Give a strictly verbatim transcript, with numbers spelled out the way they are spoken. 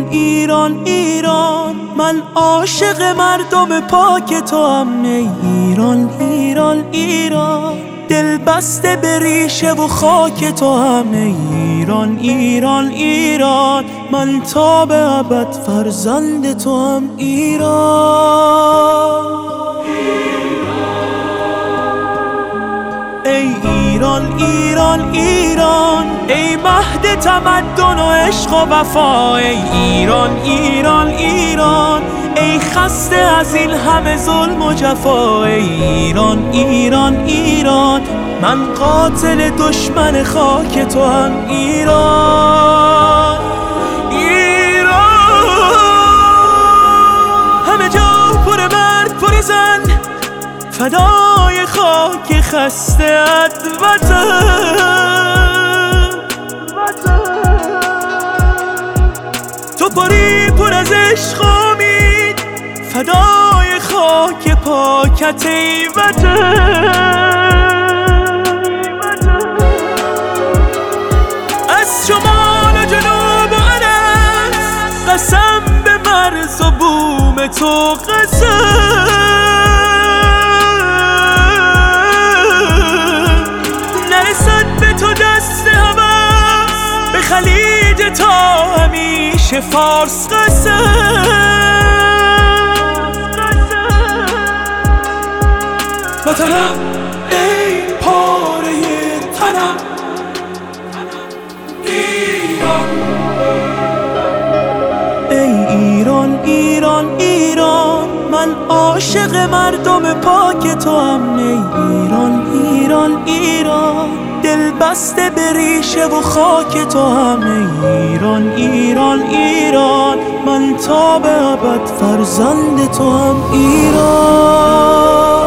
ایران ایران، من عاشق مردم پاک تو هم. ای ایران ایران ایران، دل بسته به ریشه و خاک تو هم. ای ایران ایران ایران، من تا به ابد فرزند تو هم. ایران ای ایران ایران ایران، ای مهد تمدن و عشق و وفا. ای ایران ایران ایران، ای خسته از این همه ظلم و جفا. ای ایران ایران ایران، من قاتل دشمن خاک تو هم. ایران ایران، همه جا پر مرد پر زن، فدای خاک خسته ات وطن. تو پری پر از عشق و امید، فدای خاک پاکت ای وطن. از شمال و جنوب و عرض، قسم به مرز و بوم تو قسم. خلیج تا همیشه فارس قسم. وطنم ای پاره تنم، ایران. ای ایران ایران ایران، من عاشق مردم پاک تو هم. ای ایران ایران ایران، دل بسته به ریشه و خاک تو هم. ای ایران ایران ایران، من تا به ابد فرزند تو هم. ایران